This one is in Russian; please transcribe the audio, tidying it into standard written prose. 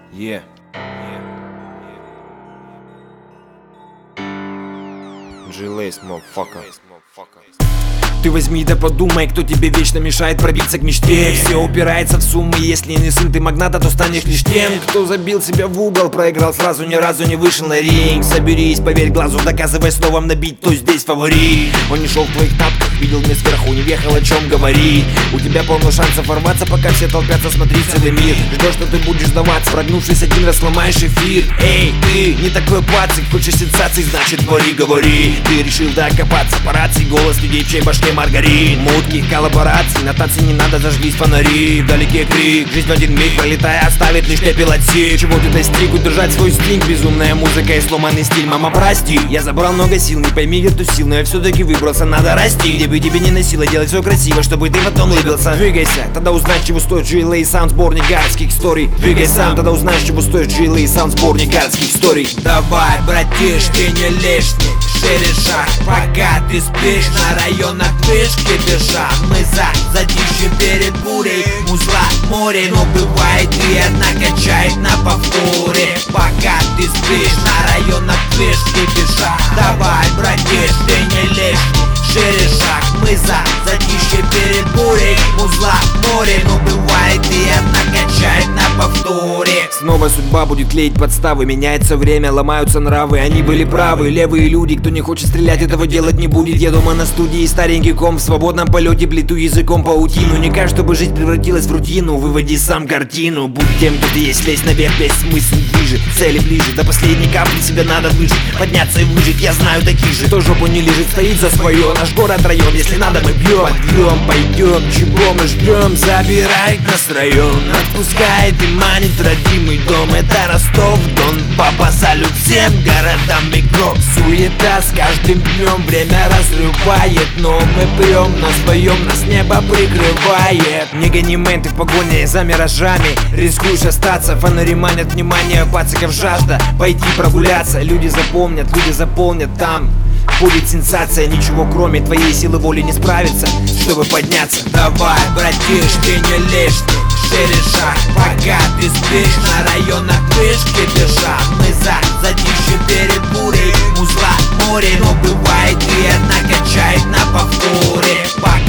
Yeah. G-Lace, motherfucker. Ты возьми да подумай, кто тебе вечно мешает пробиться к мечте. Все упирается в суммы, если не сын ты магната, то станешь лишь тем, кто забил себя в угол, проиграл сразу, ни разу не вышел на ринг. Соберись, поверь глазу, доказывай словом набить, кто здесь фаворит. Он не шел в твоих тапках, видел мне сверху, не въехал, о чем говори. У тебя полно шансов ворваться, пока все толпятся, смотри целый мир. Ждешь, что ты будешь сдаваться, прогнувшись один раз сломаешь эфир. Эй, ты не такой пацик, хочешь сенсаций, значит говори. Ты решил докопаться по рации, голос людей в чьей башке маргарин. Мутких коллабораций, нотаций не надо, зажглись фонари. Вдалеке крик, жизнь в один миг пролетая оставит лишь пепел от сил. Чего ты достиг, удержать свой стинг, безумная музыка и сломанный стиль. Мама, прости, я забрал много сил, не пойми эту сил, но я все-таки выбрался, надо расти. Где бы тебе не носило, делать все красиво, чтобы ты потом улыбился. Двигайся, тогда узнаешь, чего стоит G-Lace Sound, сборник гадских историй. Двигай сам, тогда узнаешь, чего стоит G-Lace Sound, сборник гадских историй. Давай, братиш, ты не лишний, шире шаг, пока ты спишь, на районах вышки бежа. Мы за затишье перед бурей, музла море, но бывает и одна качает на повторе. Пока ты спишь, на районах вышки бежа. Давай, братиш, ты не лишний, шире шаг, мы за затишье перед бурей, музла море, но бывает и одна качает на повторе. Снова судьба будет клеить подставы, меняется время, ломаются нравы. Они были правы, левые люди, кто не хочет стрелять, этого делать не будет. Я дома на студии, старенький ком, в свободном полете плету языком паутину. Не кажется, чтобы жизнь превратилась в рутину, выводи сам картину. Будь тем, кто ты есть, лезь наверх, весь смысл ближе, цели ближе. До последней капли себя надо выжить, подняться и выжить, я знаю таких же. Кто жопу не лежит, стоит за свое, наш город район, если надо мы бьем. Подъем, пойдем, чего мы ждем, забирай нас район. Отпускает и манит родимый дом, это Ростов-Дон. Папа, салют всем городам и гроб. Суета с каждым днем, время разрывает, но мы прем на своем, нас небо прикрывает. Не гони менты в погоне за миражами, рискуешь остаться, фонари манят внимание, пациков жажда пойти прогуляться. Люди запомнят, люди заполнят там. Будет сенсация, ничего кроме твоей силы воли не справится, чтобы подняться. Давай, братиш, ты не лишний, шире шаг, пока ты спишь, на районах вышки бежа. Мы за затишье перед бурей, музла море, но бывает и одна качает на повторе. Пока